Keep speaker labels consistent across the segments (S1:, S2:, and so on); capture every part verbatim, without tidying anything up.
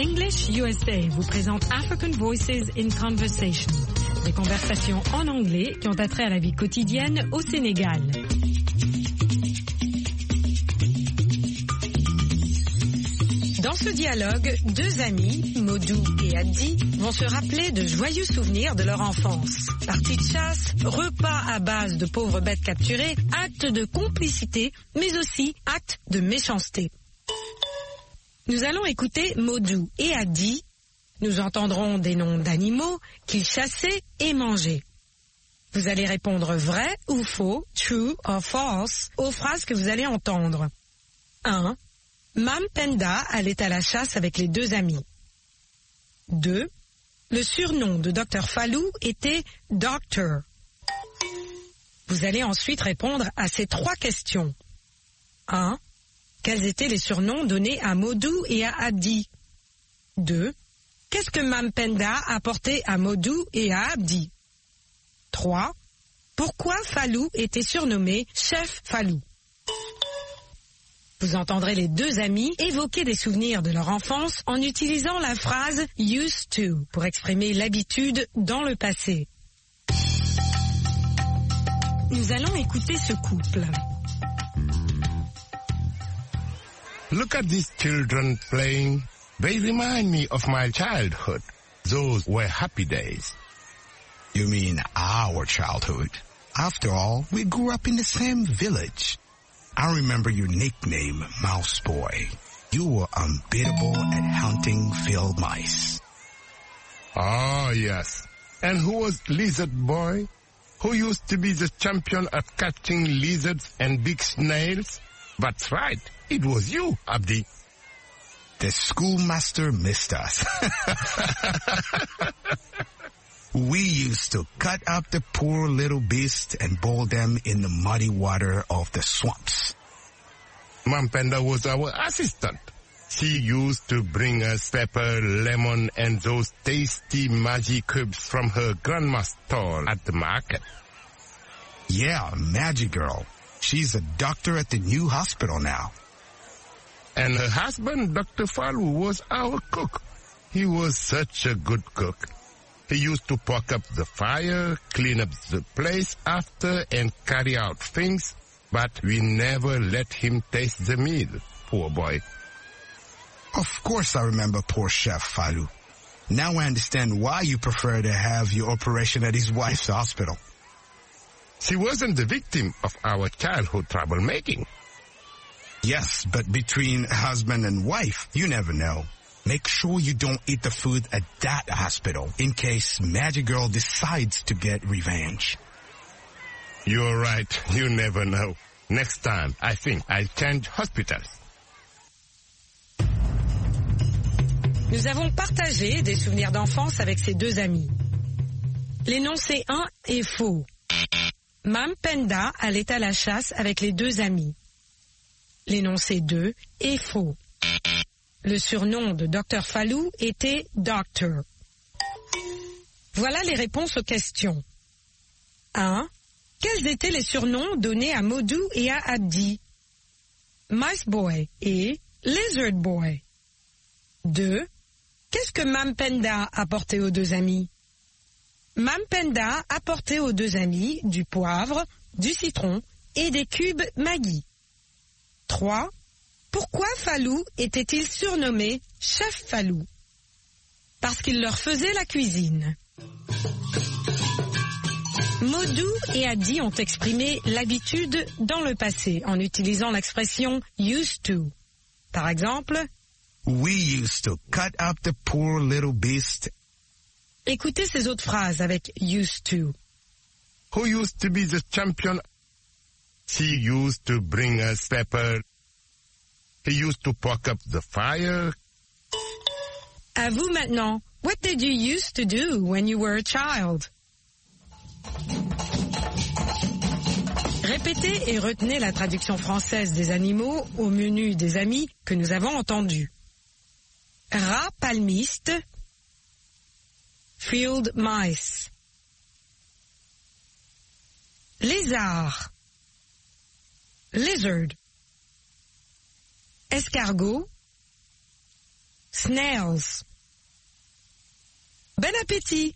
S1: English U S A vous présente African Voices in Conversation, des conversations en anglais qui ont attrait à la vie quotidienne au Sénégal. Dans ce dialogue, deux amis, Modou et Abdi, vont se rappeler de joyeux souvenirs de leur enfance. Parties de chasse, repas à base de pauvres bêtes capturées, actes de complicité, mais aussi actes de méchanceté. Nous allons écouter Modou et Abdi. Nous entendrons des noms d'animaux qu'ils chassaient et mangeaient. Vous allez répondre vrai ou faux, true or false, aux phrases que vous allez entendre. un. Mam Penda allait à la chasse avec les deux amis. deux. Le surnom de docteur Fallou était Doctor. Vous allez ensuite répondre à ces trois questions. un. Quels étaient les surnoms donnés à Modou et à Abdi? deux. Qu'est-ce que Mam Penda apportait à Modou et à Abdi? trois. Pourquoi Fallou était surnommé Chef Fallou? Vous entendrez les deux amis évoquer des souvenirs de leur enfance en utilisant la phrase « used to » pour exprimer l'habitude dans le passé. Nous allons écouter ce couple.
S2: Look at these children playing. They remind me of my childhood. Those were happy days.
S3: You mean our childhood? After all, we grew up in the same village. I remember your nickname, Mouse Boy. You were unbeatable at hunting field mice.
S2: Oh, yes. And who was Lizard Boy? Who used to be the champion at catching lizards and big snails? That's right. It was you, Abdi.
S3: The schoolmaster missed us. We used to cut up the poor little beasts and boil them in the muddy water of the swamps.
S2: Mam Penda was our assistant. She used to bring us pepper, lemon, and those tasty magic cubes from her grandma's stall at the market.
S3: Yeah, Magic Girl. She's a doctor at the new hospital now.
S2: And her husband, Doctor Fallou, was our cook. He was such a good cook. He used to poke up the fire, clean up the place after, and carry out things, but we never let him taste the meal, poor boy.
S3: Of course I remember poor Chef Fallou. Now I understand why you prefer to have your operation at his wife's hospital.
S2: She wasn't the victim of our childhood troublemaking.
S3: Yes, but between husband and wife, you never know. Make sure you don't eat the food at that hospital in case Magic Girl decides to get revenge.
S2: You're right. You never know. Next time, I think I'll change hospitals.
S1: Nous avons partagé des souvenirs d'enfance avec ces deux amis. L'énoncé un est faux. Mam Penda allait à la chasse avec les deux amis. L'énoncé deux est faux. Le surnom de docteur Fallou était Doctor. Voilà les réponses aux questions. un. Quels étaient les surnoms donnés à Modou et à Abdi? Mice Boy et Lizard Boy. deux. Qu'est-ce que Mam Penda apportait aux deux amis? Mam Penda apportait aux deux amis du poivre, du citron et des cubes Maggi. trois. Pourquoi Fallou était-il surnommé Chef Fallou? Parce qu'il leur faisait la cuisine. Modou et Abdi ont exprimé l'habitude dans le passé en utilisant l'expression « used to ». Par exemple, «
S3: We used to cut up the poor little beast ».
S1: Écoutez ces autres phrases avec « used to ».
S2: Who used to be the champion? She used to bring us pepper. He used to poke up the fire.
S1: À vous maintenant. What did you used to do when you were a child? Répétez et retenez la traduction française des animaux au menu des amis que nous avons entendu. Rat palmiste, field mice. Lézard, lizard. Escargot, snails. Bon appétit!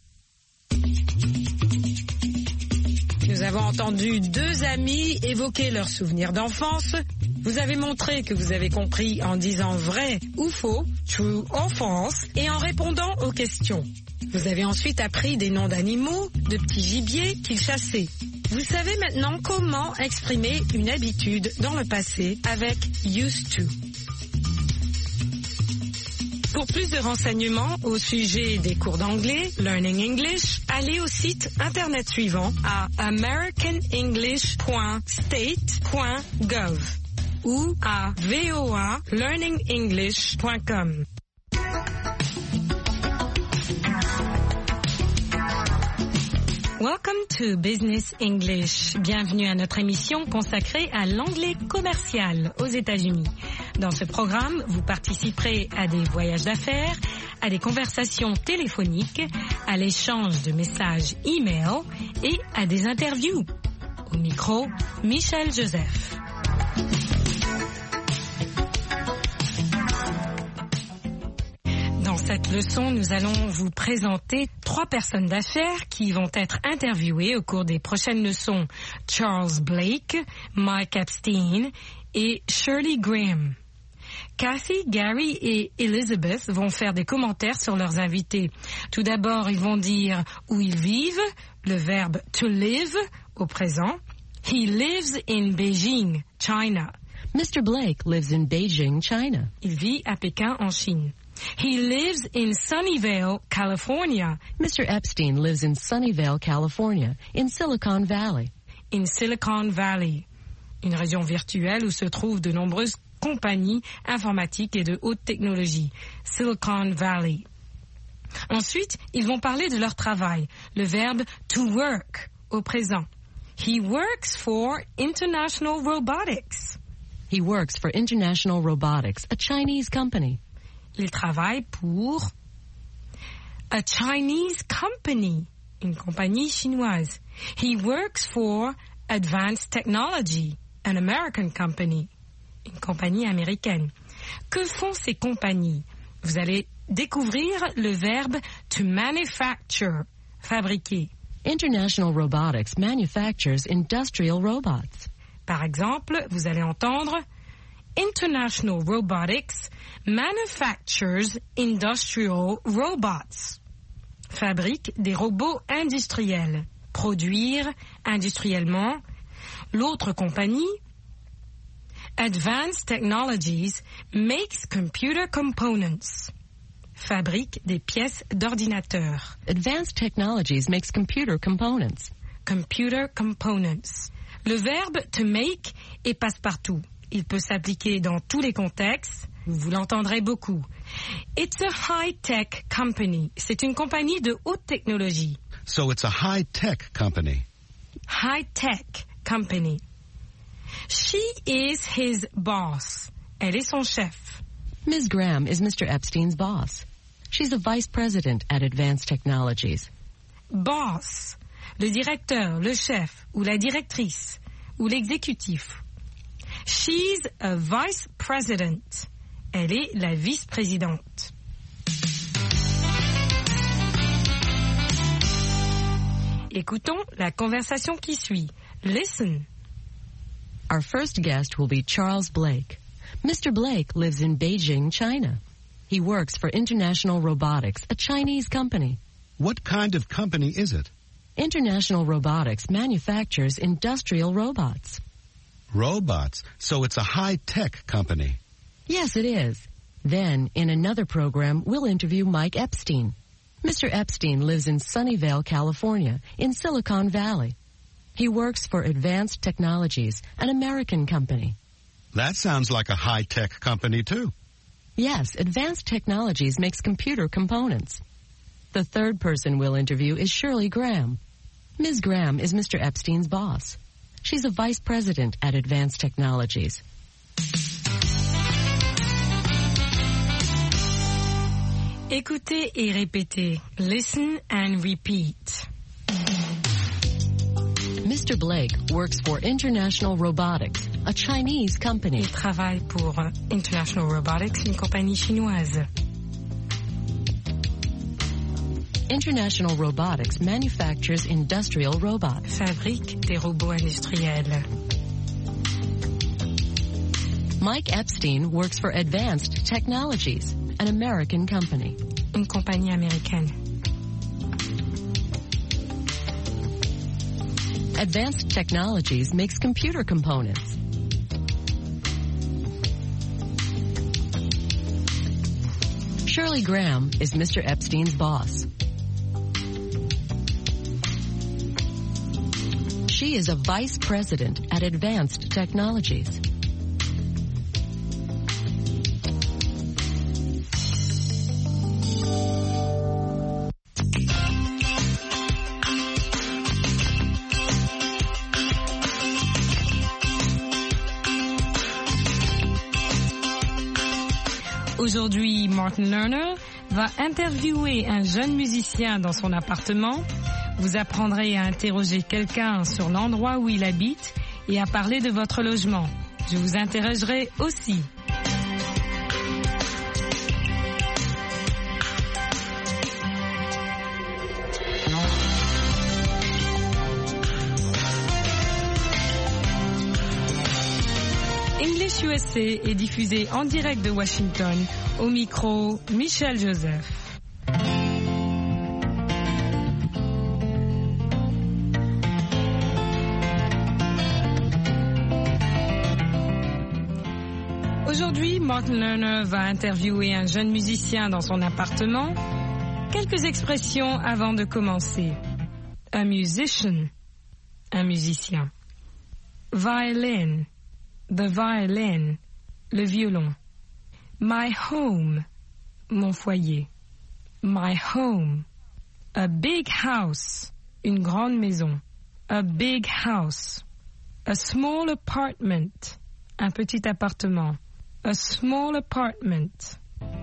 S1: Nous avons entendu deux amis évoquer leurs souvenirs d'enfance. Vous avez montré que vous avez compris en disant vrai ou faux, true or false, et en répondant aux questions. Vous avez ensuite appris des noms d'animaux, de petits gibiers qu'ils chassaient. Vous savez maintenant comment exprimer une habitude dans le passé avec used to. Pour plus de renseignements au sujet des cours d'anglais, Learning English, allez au site internet suivant à american english point state point gov ou à v o a learning english point com. Welcome to Business English. Bienvenue à notre émission consacrée à l'anglais commercial aux États-Unis. Dans ce programme, vous participerez à des voyages d'affaires, à des conversations téléphoniques, à l'échange de messages e-mail et à des interviews. Au micro, Michel Joseph. Dans cette leçon, nous allons vous présenter trois personnes d'affaires qui vont être interviewées au cours des prochaines leçons. Charles Blake, Mike Epstein et Shirley Graham. Kathy, Gary et Elizabeth vont faire des commentaires sur leurs invités. Tout d'abord, ils vont dire où ils vivent, le verbe to live au présent. He lives in Beijing, China.
S4: Mister Blake lives in Beijing, China.
S1: Il vit à Pékin, en Chine. He lives in Sunnyvale, California.
S4: Mister Epstein lives in Sunnyvale, California, in Silicon Valley.
S1: In Silicon Valley, une région virtuelle où se trouvent de nombreuses compagnies informatiques et de haute technologie. Silicon Valley. Ensuite, ils vont parler de leur travail, le verbe to work au présent. He works for International Robotics.
S4: He works for International Robotics, a Chinese company.
S1: Il travaille pour a Chinese company, une compagnie chinoise. He works for Advanced Technology, an American company, une compagnie américaine. Que font ces compagnies? Vous allez découvrir le verbe to manufacture, fabriquer.
S4: International Robotics manufactures industrial robots.
S1: Par exemple, vous allez entendre International Robotics manufactures industrial robots. Fabrique des robots industriels. Produire industriellement. L'autre compagnie, Advanced Technologies, makes computer components. Fabrique des pièces d'ordinateur.
S4: Advanced Technologies makes computer components.
S1: Computer components. Le verbe to make est passe-partout. Il peut s'appliquer dans tous les contextes. Vous l'entendrez beaucoup. It's a high-tech company. C'est une compagnie de haute technologie.
S5: So it's a high-tech company.
S1: High-tech company. She is his boss. Elle est son chef.
S4: Miz Graham is Mister Epstein's boss. She's a vice president at Advanced Technologies.
S1: Boss, le directeur, le chef, ou la directrice, ou l'exécutif. She's a vice president. Elle est la vice-présidente. Écoutons la conversation qui suit. Listen.
S4: Our first guest will be Charles Blake. Mister Blake lives in Beijing, China. He works for International Robotics, a Chinese company.
S5: What kind of company is it?
S4: International Robotics manufactures industrial robots.
S5: Robots. So it's a high-tech company.
S4: Yes, it is. Then, in another program, we'll interview Mike Epstein. Mister Epstein lives in Sunnyvale, California, in Silicon Valley. He works for Advanced Technologies, an American company.
S5: That sounds like a high-tech company, too.
S4: Yes, Advanced Technologies makes computer components. The third person we'll interview is Shirley Graham. Miz Graham is Mister Epstein's boss. She's a vice president at Advanced Technologies.
S1: Écoutez et répétez. Listen and repeat.
S4: Mister Blake works for International Robotics, a Chinese company.
S1: Il travaille pour International Robotics, une compagnie chinoise.
S4: International Robotics manufactures industrial robots.
S1: Fabrique des robots industriels.
S4: Mike Epstein works for Advanced Technologies, an American company.
S1: Une compagnie américaine.
S4: Advanced Technologies makes computer components. Shirley Graham is Mister Epstein's boss. She is a vice president at Advanced Technologies.
S1: Aujourd'hui, Martin Lerner va interviewer un jeune musicien dans son appartement. Vous apprendrez à interroger quelqu'un sur l'endroit où il habite et à parler de votre logement. Je vous interrogerai aussi. English U S A est diffusé en direct de Washington. Au micro, Michel Joseph. Aujourd'hui, Martin Lerner va interviewer un jeune musicien dans son appartement. Quelques expressions avant de commencer. A musician, un musicien. Violin, the violin, le violon. My home, mon foyer. My home. A big house, une grande maison. A big house. A small apartment, un petit appartement. A small apartment.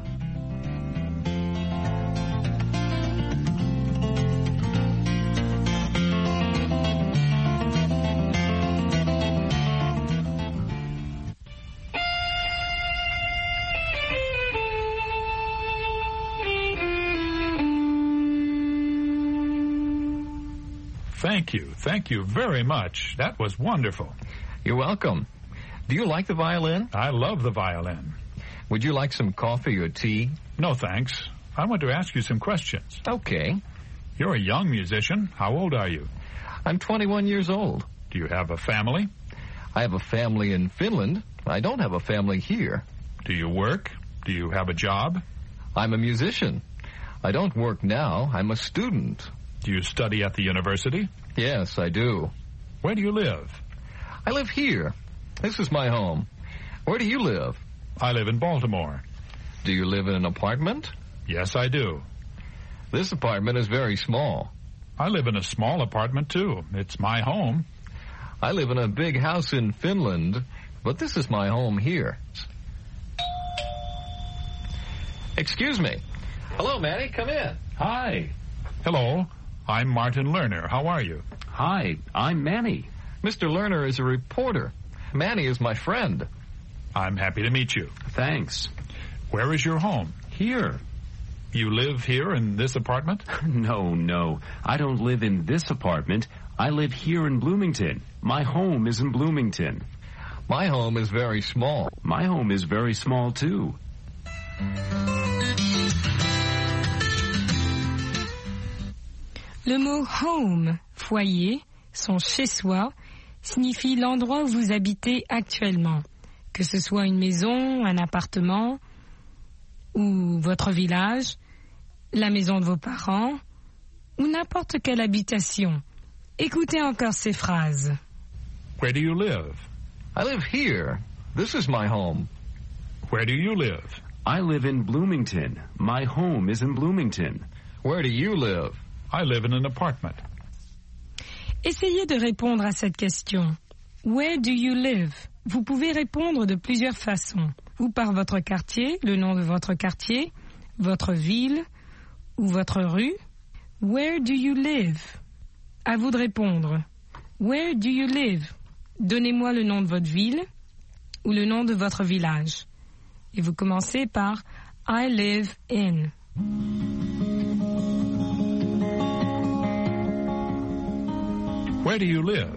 S6: Thank you. Thank you very much. That was wonderful.
S7: You're welcome. Do you like the violin?
S6: I love the violin.
S7: Would you like some coffee or tea?
S6: No, thanks. I want to ask you some questions.
S7: Okay.
S6: You're a young musician. How old are you?
S7: I'm twenty-one years old.
S6: Do you have a family?
S7: I have a family in Finland. I don't have a family here.
S6: Do you work? Do you have a job?
S7: I'm a musician. I don't work now. I'm a student.
S6: Do you study at the university?
S7: Yes, I do.
S6: Where do you live?
S7: I live here. This is my home. Where do you live?
S6: I live in Baltimore.
S7: Do you live in an apartment?
S6: Yes, I do.
S7: This apartment is very small.
S6: I live in a small apartment, too. It's my home.
S7: I live in a big house in Finland, but this is my home here. Excuse me. Hello, Manny. Come in.
S8: Hi.
S6: Hello. I'm Martin Lerner. How are you?
S8: Hi. I'm Manny.
S7: Mister Lerner is a reporter. Manny is my friend.
S6: I'm happy to meet you.
S8: Thanks.
S6: Where is your home?
S8: Here.
S6: You live here in this apartment?
S8: No, no. I don't live in this apartment. I live here in Bloomington. My home is in Bloomington.
S7: My home is very small.
S8: My home is very small, too.
S1: Le mot home, foyer, son chez-soi, signifie l'endroit où vous habitez actuellement, que ce soit une maison, un appartement ou votre village, la maison de vos parents ou n'importe quelle habitation. Écoutez encore ces phrases.
S6: Where do you live?
S7: I live here. This is my home.
S6: Where do you live?
S8: I live in Bloomington. My home is in Bloomington.
S7: Where do you live?
S6: I live in an apartment.
S1: Essayez de répondre à cette question. Where do you live? Vous pouvez répondre de plusieurs façons. Ou par votre quartier, le nom de votre quartier, votre ville ou votre rue. Where do you live? À vous de répondre. Where do you live? Donnez-moi le nom de votre ville ou le nom de votre village. Et vous commencez par I live in.
S6: Where do you live?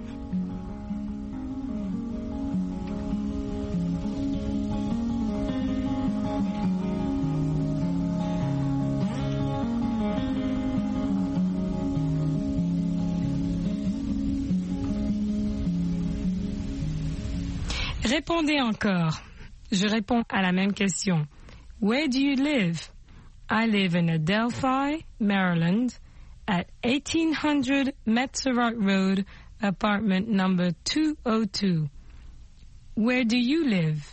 S9: Répondez encore. Je réponds à la même question. Where do you live? I live in Adelphi, Maryland, at eighteen hundred Metzerott Road, apartment number two oh two. Where do you live?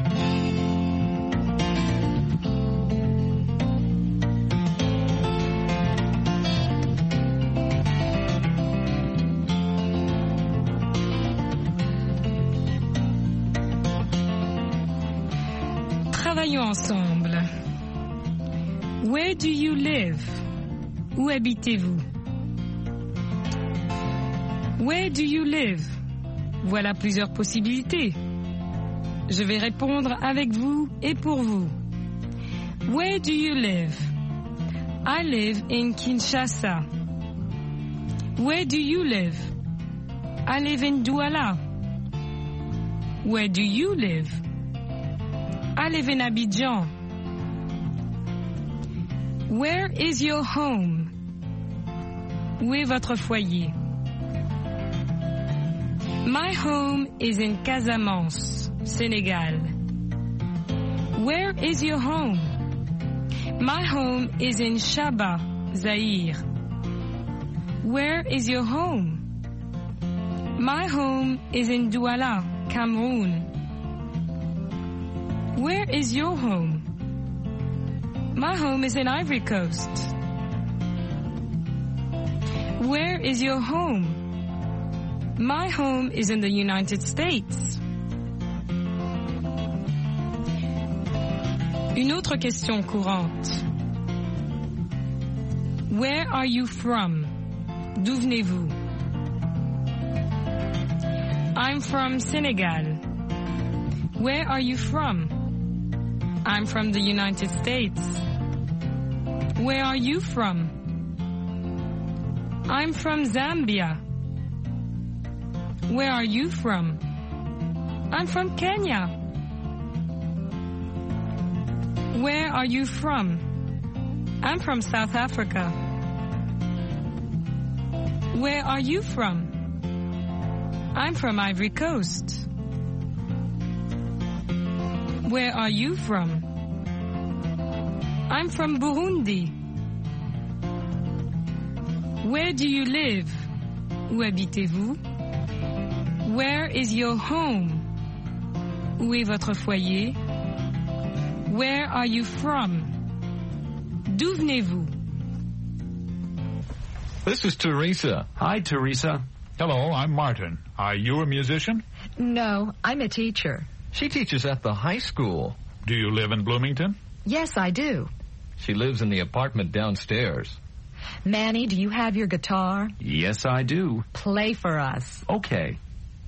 S9: Travaillons ensemble. Where do you live? Où habitez-vous? Where do you live? Voilà plusieurs possibilités. Je vais répondre avec vous et pour vous. Where do you live? I live in Kinshasa. Where do you live? I live in Douala. Where do you live? I live in Abidjan. Where is your home? Où est votre foyer? My home is in Casamance, Senegal. Where is your home? My home is in Shaba, Zaire. Where is your home? My home is in Douala, Cameroon. Where is your home? My home is in Ivory Coast. Where is your home? My home is in the United States. Une autre question courante. Where are you from? D'où venez-vous? I'm from Senegal. Where are you from? I'm from the United States. Where are you from? I'm from Zambia. Where are you from? I'm from Kenya. Where are you from? I'm from South Africa. Where are you from? I'm from Ivory Coast. Where are you from? I'm from Burundi. Where do you live? Où habitez-vous? Where is your home? Où est votre foyer? Where are you from? D'où venez-vous?
S7: This is Teresa.
S8: Hi, Teresa.
S6: Hello, I'm Martin. Are you a musician?
S10: No, I'm a teacher.
S7: She teaches at the high school.
S6: Do you live in Bloomington?
S10: Yes, I do.
S7: She lives in the apartment downstairs.
S10: Manny, do you have your guitar?
S8: Yes, I do.
S10: Play for us.
S8: Okay.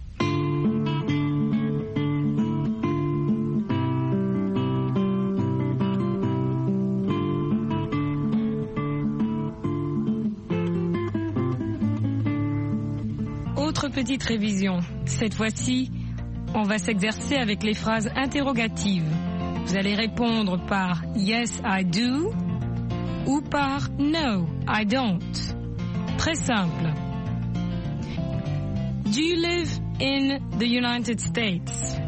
S9: Autre petite révision. Cette fois-ci, on va s'exercer avec les phrases interrogatives. Vous allez répondre par Yes, I do ou par No, I don't. Très simple. Do you live in the United States?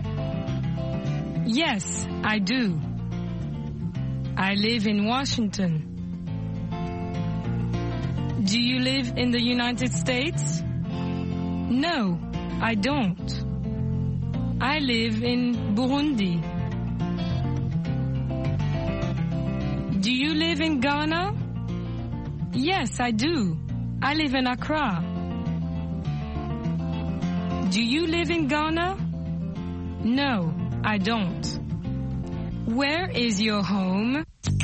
S9: Yes, I do. I live in Washington. Do you live in the United States? No, I don't. I live in Burundi. Do you live in Ghana? Yes, I do. I live in Accra. Do you live in Ghana? No, I don't. Where is your home?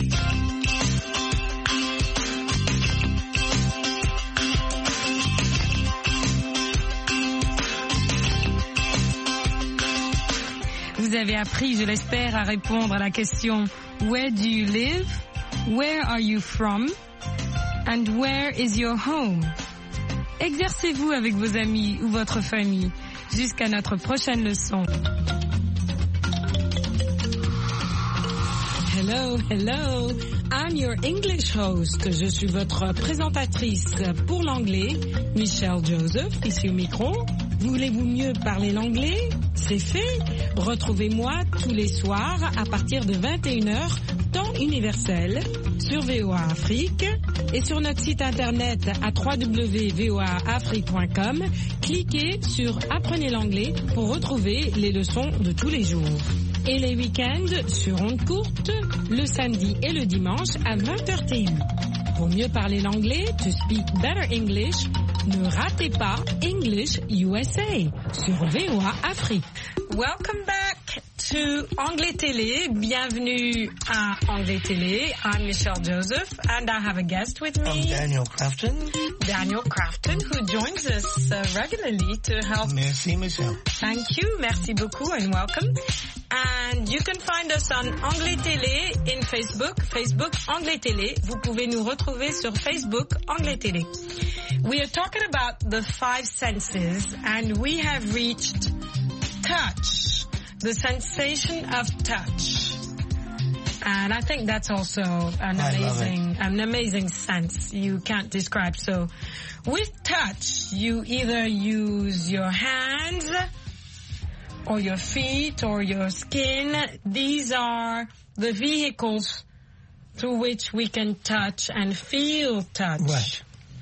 S9: Vous avez appris, je l'espère, à répondre à la question Where do you live? Where are you from? And where is your home? Exercez-vous avec vos amis ou votre famille. Jusqu'à notre prochaine leçon. Hello, hello. I'm your English host. Je suis votre présentatrice pour l'anglais, Michelle Joseph, ici au micro. Voulez-vous mieux parler l'anglais? C'est fait. Retrouvez-moi tous les soirs à partir de vingt et une heures, temps universel, sur V O A Afrique et sur notre site internet à w w w point v o a afrique point com. Cliquez sur Apprenez l'anglais pour retrouver les leçons de tous les jours. Et les week-ends sur ondes courtes, le samedi et le dimanche à vingt heures T U. Pour mieux parler l'anglais, to speak better English, ne ratez pas English U S A sur V O A Afrique. Welcome back to Anglais Télé. Bienvenue à Anglais Télé. I'm Michelle Joseph and I have a guest with me.
S11: I'm Daniel Crafton.
S9: Daniel Crafton, who joins us uh, regularly to help.
S11: Merci, Michelle.
S9: Thank you. Merci beaucoup and welcome. And you can find us on Anglais Télé in Facebook. Facebook Anglais Télé. Vous pouvez nous retrouver sur Facebook Anglais Télé. We are talking about the five senses and we have reached touch, the sensation of touch. And I think that's also an amazing, an amazing sense you can't describe. So with touch, you either use your hands or your feet or your skin. These are the vehicles through which we can touch and feel touch.
S11: Right.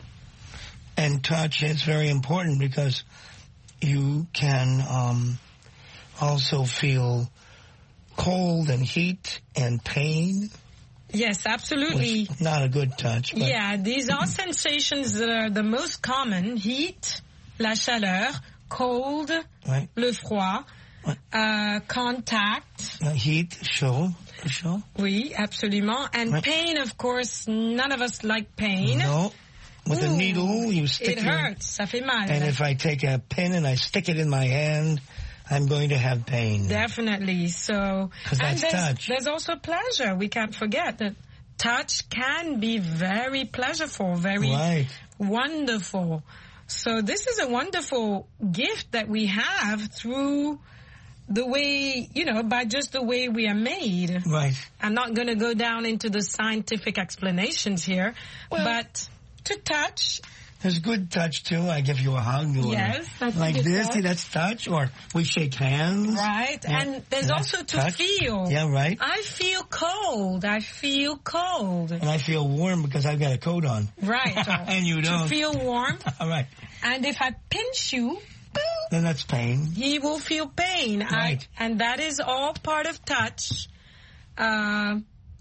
S11: And touch is very important because you can um, also feel cold and heat and pain.
S9: Yes, absolutely.
S11: Which, not a good touch. But
S9: yeah, these are sensations that are the most common. Heat, la chaleur, cold,
S11: right.
S9: le froid, right. uh, contact.
S11: Uh, heat, chaud, chaud.
S9: Oui, absolument. And right. pain, of course, none of us like pain.
S11: No. With
S9: Ooh,
S11: a needle, you stick
S9: it
S11: your,
S9: hurts. Ça fait mal.
S11: And if I take a pin and I stick it in my hand, I'm going to have pain.
S9: Definitely. So,
S11: because that's
S9: there's,
S11: touch.
S9: There's also pleasure. We can't forget that touch can be very pleasureful, very
S11: right.
S9: wonderful. So this is a wonderful gift that we have through the way, you know, by just the way we are made.
S11: Right.
S9: I'm not going to go down into the scientific explanations here,
S11: well,
S9: but to touch.
S11: There's good touch too. I give you a hug. Or
S9: yes. That's
S11: like this,
S9: touch.
S11: That's touch. Or we shake hands.
S9: Right. Yeah. And there's
S11: that's
S9: also to
S11: touch.
S9: feel.
S11: Yeah, right.
S9: I feel cold. I feel cold.
S11: And I feel warm because I've got a coat on.
S9: Right.
S11: And you don't.
S9: To feel warm.
S11: All right.
S9: And if I pinch you,
S11: then that's pain.
S9: He will feel pain.
S11: Right.
S9: I, and that is all part of touch. Uh,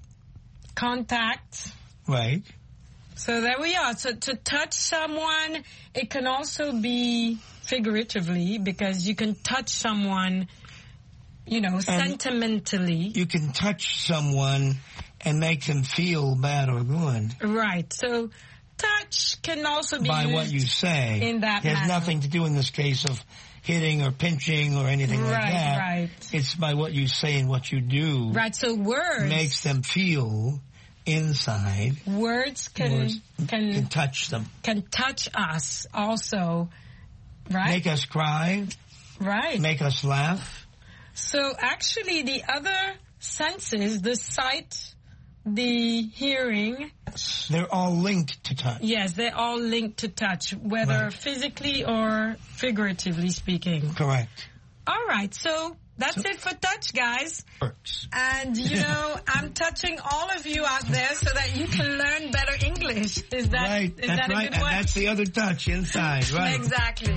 S9: contact.
S11: Right.
S9: So there we are. So to touch someone, it can also be figuratively because you can touch someone, you know, and sentimentally.
S11: You can touch someone and make them feel bad or good.
S9: Right. So touch can also be
S11: by
S9: used
S11: what you say.
S9: In that
S11: it has
S9: manner.
S11: Nothing to do in this case of hitting or pinching or anything
S9: right,
S11: like that.
S9: Right.
S11: It's by what you say and what you do.
S9: Right. So words
S11: makes them feel inside.
S9: Words can
S11: words
S9: can,
S11: can touch them.
S9: Can touch us also. Right.
S11: Make us cry.
S9: Right.
S11: Make us laugh.
S9: So actually the other senses, the sight, the hearing,
S11: they're all linked to touch.
S9: Yes, they're all linked to touch, whether
S11: right.
S9: physically or figuratively speaking.
S11: Correct.
S9: All right, so that's so, it for touch, guys.
S11: Works.
S9: And, you know, I'm touching all of you out there so that you can learn better English. Is that,
S11: right.
S9: is
S11: that's
S9: that a
S11: right.
S9: good
S11: And
S9: way?
S11: that's the other touch inside, right?
S9: Exactly.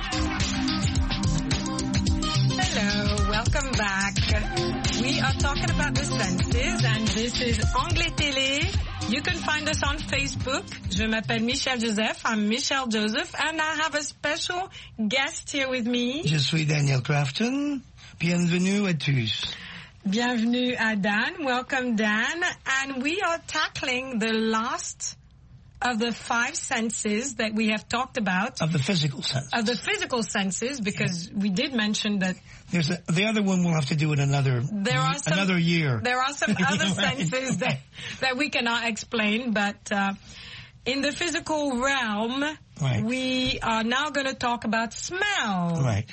S9: Hello, welcome back. We are talking about the senses, and this is Anglais Télé. You can find us on Facebook. Je m'appelle Michelle Joseph. I'm Michelle Joseph, and I have a special guest here with me.
S11: Je suis Daniel Crafton. Bienvenue à tous.
S9: Bienvenue à Dan. Welcome, Dan. And we are tackling the last of the five senses that we have talked about.
S11: Of the physical sense.
S9: Of the physical senses, because yeah. we did mention that.
S11: There's a, the other one we'll have to do in another,
S9: there are some,
S11: another year.
S9: There are some other
S11: right.
S9: senses that, that we cannot explain, but, uh,
S1: in the physical realm,
S11: right.
S1: we are now going to talk about smell.
S11: Right.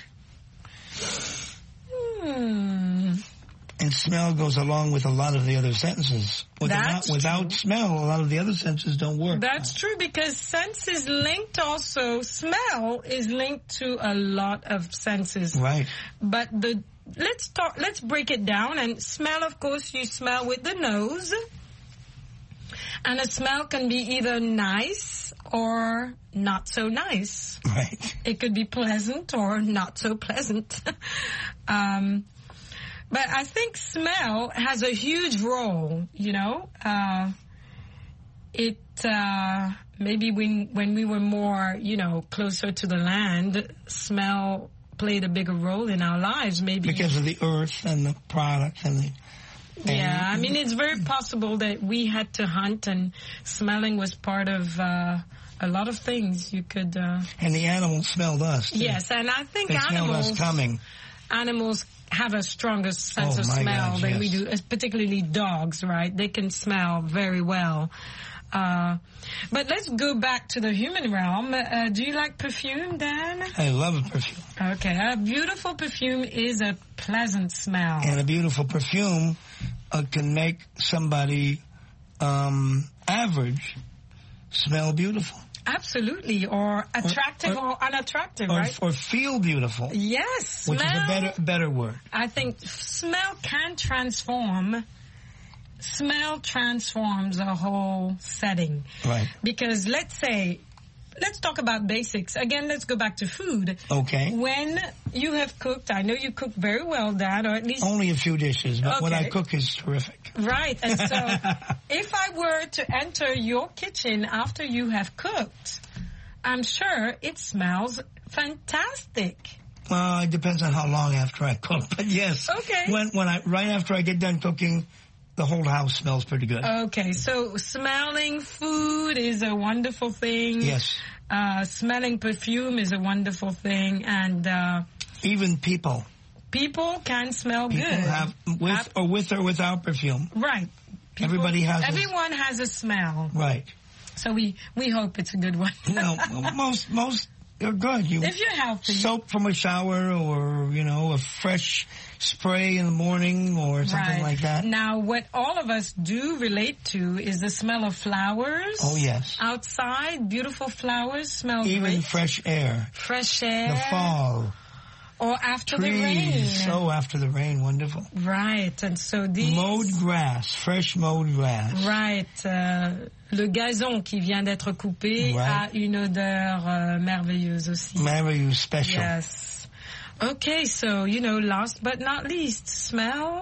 S1: Hmm.
S11: And smell goes along with a lot of the other sentences. Without, without smell, a lot of the other senses don't work.
S1: That's true, because sense is linked also, smell is linked to a lot of senses.
S11: Right.
S1: But the, let's talk, let's break it down. And smell, of course, you smell with the nose. And a smell can be either nice or not so nice.
S11: Right.
S1: It could be pleasant or not so pleasant. um, But I think smell has a huge role, you know. Uh, it, uh, maybe when, when we were more, you know, closer to the land, smell played a bigger role in our lives, maybe.
S11: Because of the earth and the product and the... And
S1: yeah, I mean, it's very possible that we had to hunt, and smelling was part of uh, a lot of things you could... Uh,
S11: and the animals smelled us, too.
S1: Yes, and I think
S11: they
S1: animals...
S11: smelled us coming.
S1: Animals have a stronger sense
S11: oh,
S1: of smell
S11: gosh,
S1: than
S11: yes.
S1: we do, particularly dogs, right? They can smell very well. Uh, but let's go back to the human realm. Uh, do you like perfume, Dan?
S11: I love perfume.
S1: Okay, a beautiful perfume is a pleasant smell.
S11: And a beautiful perfume uh, can make somebody um, average smell beautiful.
S1: Absolutely, or attractive or, or, or unattractive,
S11: or,
S1: right?
S11: Or feel beautiful.
S1: Yes, smell.
S11: Which is a better better word.
S1: I think smell can transform. Smell transforms a whole setting.
S11: Right.
S1: Because let's say, let's talk about basics. Again, let's go back to food.
S11: Okay.
S1: When you have cooked, I know you cook very well, Dad, or at least...
S11: Only a few dishes, but
S1: okay.
S11: what I cook is terrific.
S1: Right. And so, if I were to enter your kitchen after you have cooked, I'm sure it smells fantastic.
S11: Well, it depends on how long after I cook, but yes.
S1: Okay.
S11: When, when I, right after I get done cooking, the whole house smells pretty good.
S1: Okay, so smelling food is a wonderful thing.
S11: Yes.
S1: Uh, smelling perfume is a wonderful thing, and uh,
S11: even people.
S1: People can smell
S11: people
S1: good.
S11: Have with or with or without perfume.
S1: Right. People,
S11: Everybody has.
S1: Everyone
S11: a,
S1: has a smell.
S11: Right.
S1: So we we hope it's a good one.
S11: No, most most they're good. You
S1: if you're healthy,
S11: soap from a shower, or you know, a fresh spray in the morning or something
S1: right.
S11: like that.
S1: Now, what all of us do relate to is the smell of flowers.
S11: Oh, yes.
S1: Outside, beautiful flowers smell
S11: Even
S1: great.
S11: Even fresh air.
S1: Fresh air.
S11: The fall.
S1: Or after
S11: Trees.
S1: the rain.
S11: Oh, after the rain, wonderful.
S1: Right, and so these...
S11: Mowed grass, fresh mowed grass.
S1: Right. Uh, le gazon qui vient d'être coupé
S11: right.
S1: a une odeur uh, merveilleuse aussi.
S11: Merveilleuse, special.
S1: Yes. Okay, so, you know, last but not least, smell.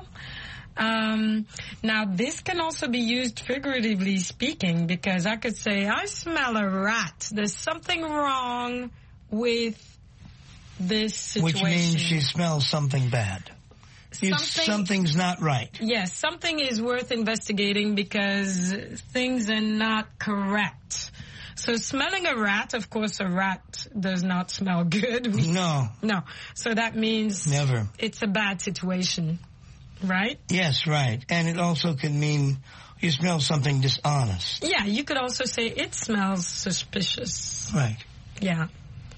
S1: Um, now, this can also be used figuratively speaking, because I could say, I smell a rat. There's something wrong with this situation.
S11: Which means she smells something bad. Something, something's not right.
S1: Yes, something is worth investigating because things are not correct. So smelling a rat, of course, a rat does not smell good. We,
S11: no.
S1: No. So that means...
S11: Never.
S1: It's a bad situation, right?
S11: Yes, right. And it also can mean you smell something dishonest.
S1: Yeah, you could also say it smells suspicious.
S11: Right.
S1: Yeah.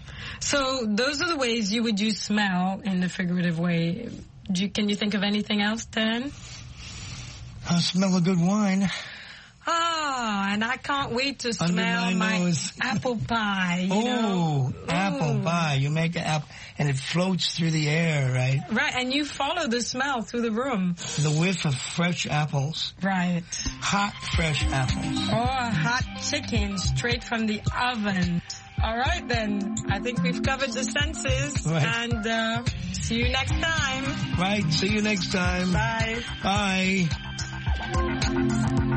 S1: So those are the ways you would use smell in the figurative way. Do you, can you think of anything else, Dan?
S11: I smell a good wine.
S1: Ah, and I can't wait to
S11: Under
S1: smell
S11: my,
S1: my apple pie. You
S11: oh,
S1: know?
S11: apple
S1: Ooh.
S11: pie. You make an apple, and it floats through the air, right?
S1: Right, and you follow the smell through the room.
S11: The whiff of fresh apples.
S1: Right.
S11: Hot, fresh apples.
S1: Or hot chicken straight from the oven. All right, then. I think we've covered the senses.
S11: Right.
S1: And uh, see you next time.
S11: Right. See you next time.
S1: Bye.
S11: Bye.